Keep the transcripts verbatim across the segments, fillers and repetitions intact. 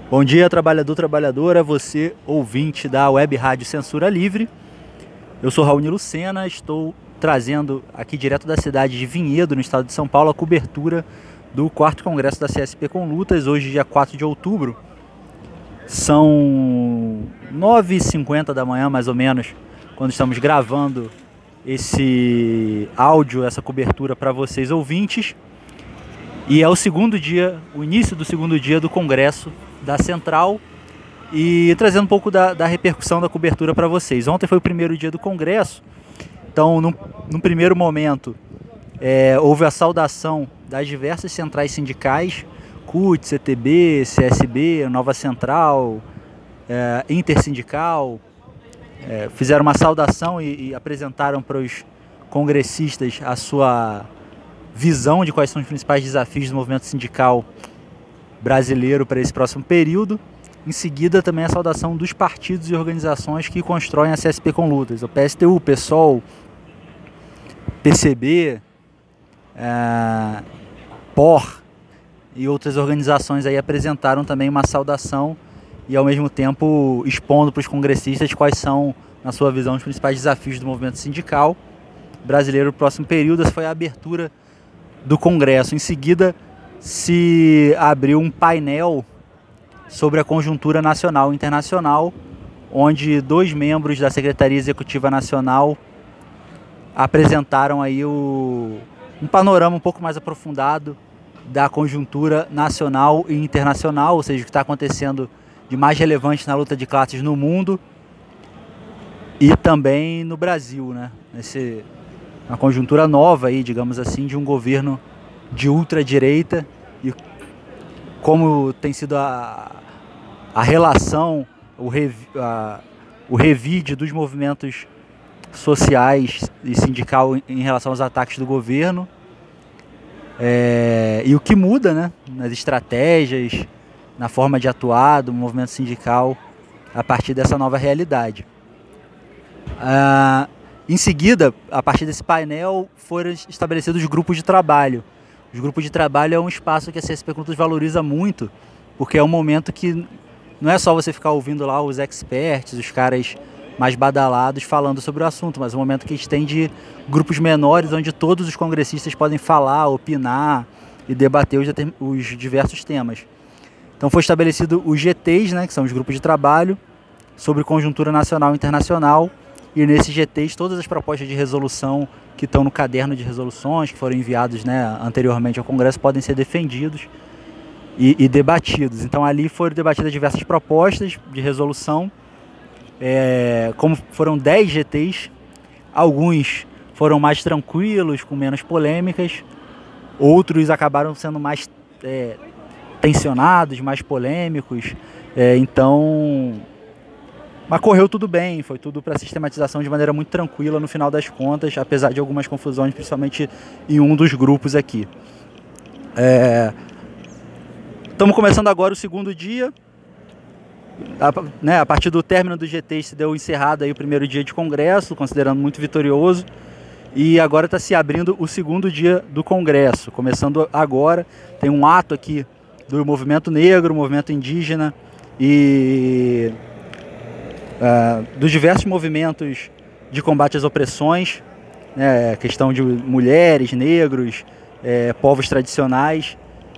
Bom dia, trabalhador, trabalhadora, você ouvinte da Web Rádio Censura Livre. Eu sou Raoni Lucena, estou trazendo aqui direto da cidade de Vinhedo, no estado de São Paulo, a cobertura do quarto Congresso da C S P com Lutas, hoje dia quatro de outubro. São nove e cinquenta da manhã, mais ou menos, quando estamos gravando esse áudio, essa cobertura para vocês ouvintes. E é o segundo dia, o início do segundo dia do Congresso da Central, e trazendo um pouco da, da repercussão da cobertura para vocês. Ontem foi o primeiro dia do Congresso, então num, num primeiro momento é, houve a saudação das diversas centrais sindicais, C U T, C T B, C S B, Nova Central, é, Intersindical, é, fizeram uma saudação e, e apresentaram para os congressistas a sua visão de quais são os principais desafios do movimento sindical brasileiro para esse próximo período. Em seguida, também a saudação dos partidos e organizações que constroem a C S P com Lutas. O P S T U, PSOL, P C B, é, P O R e outras organizações aí apresentaram também uma saudação e, ao mesmo tempo, expondo para os congressistas quais são, na sua visão, os principais desafios do movimento sindical brasileiro no próximo período. Essa foi a abertura do Congresso. Em seguida, se abriu um painel sobre a conjuntura nacional e internacional, onde dois membros da Secretaria Executiva Nacional apresentaram aí o, um panorama um pouco mais aprofundado da conjuntura nacional e internacional, ou seja, o que está acontecendo de mais relevante na luta de classes no mundo e também no Brasil, né? Nesse, uma conjuntura nova aí, digamos assim, de um governo de ultradireita e como tem sido a, a relação, o, rev, a, o revide dos movimentos sociais e sindical em, em relação aos ataques do governo, é, e o que muda, né, nas estratégias, na forma de atuar do movimento sindical a partir dessa nova realidade. Ah, em seguida, a partir desse painel, foram estabelecidos grupos de trabalho. Os grupos de trabalho é um espaço que a C S P com Lutas valoriza muito, porque é um momento que não é só você ficar ouvindo lá os experts, os caras mais badalados falando sobre o assunto, mas é um momento que estende grupos menores, onde todos os congressistas podem falar, opinar e debater os, os diversos temas. Então foi estabelecido os G Ts, né, que são os grupos de trabalho, sobre conjuntura nacional e internacional, e nesses G Ts todas as propostas de resolução que estão no caderno de resoluções, que foram enviados, né, anteriormente ao Congresso, podem ser defendidos e, e debatidos. Então ali foram debatidas diversas propostas de resolução, é, como foram dez G Ts, alguns foram mais tranquilos, com menos polêmicas, outros acabaram sendo mais é, tensionados, mais polêmicos, é, então... Mas correu tudo bem, foi tudo para sistematização de maneira muito tranquila no final das contas, apesar de algumas confusões, principalmente em um dos grupos aqui. É... Estamos começando agora o segundo dia. A, né, a partir do término do G T se deu encerrado aí o primeiro dia de Congresso, considerando muito vitorioso. E agora está se abrindo o segundo dia do Congresso. Começando agora, tem um ato aqui do movimento negro, movimento indígena e... Uh, dos diversos movimentos de combate às opressões, né, questão de mulheres, negros, é, povos tradicionais.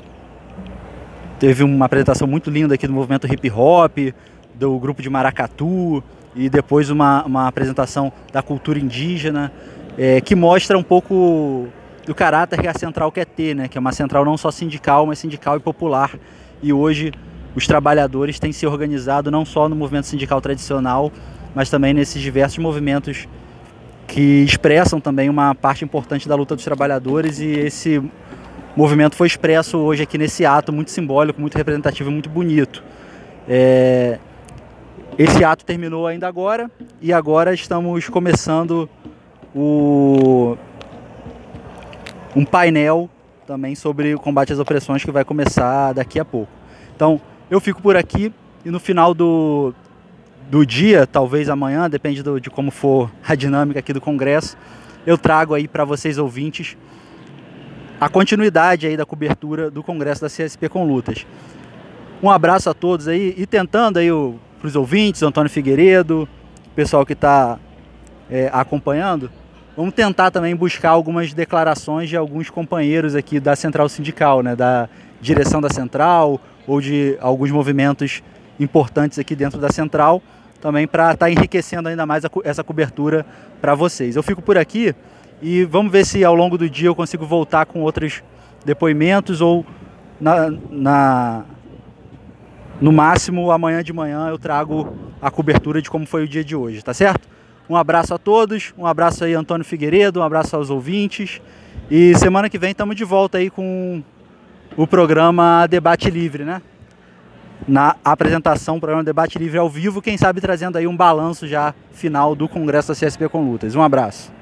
Teve uma apresentação muito linda aqui do movimento hip hop, do grupo de maracatu, e depois uma, uma apresentação da cultura indígena, é, que mostra um pouco do caráter que a central quer ter, né, que é uma central não só sindical, mas sindical e popular. E hoje os trabalhadores têm se organizado não só no movimento sindical tradicional, mas também nesses diversos movimentos que expressam também uma parte importante da luta dos trabalhadores, e esse movimento foi expresso hoje aqui nesse ato muito simbólico, muito representativo e muito bonito. É... Esse ato terminou ainda agora, e agora estamos começando o... um painel também sobre o combate às opressões, que vai começar daqui a pouco. Então, eu fico por aqui e no final do, do dia, talvez amanhã, depende do, de como for a dinâmica aqui do Congresso, eu trago aí para vocês ouvintes a continuidade aí da cobertura do Congresso da C S P com Lutas. Um abraço a todos aí e tentando aí para os ouvintes, Antônio Figueiredo, pessoal que está é, acompanhando, vamos tentar também buscar algumas declarações de alguns companheiros aqui da Central Sindical, né, da direção da Central ou de alguns movimentos importantes aqui dentro da Central, também para estar tá enriquecendo ainda mais a, essa cobertura para vocês. Eu fico por aqui e vamos ver se ao longo do dia eu consigo voltar com outros depoimentos ou na, na, no máximo amanhã de manhã eu trago a cobertura de como foi o dia de hoje, tá certo? Um abraço a todos, um abraço aí Antônio Figueiredo, um abraço aos ouvintes e semana que vem estamos de volta aí com o programa Debate Livre, né? Na apresentação, o programa Debate Livre ao vivo, quem sabe trazendo aí um balanço já final do Congresso da C S P com Lutas. Um abraço.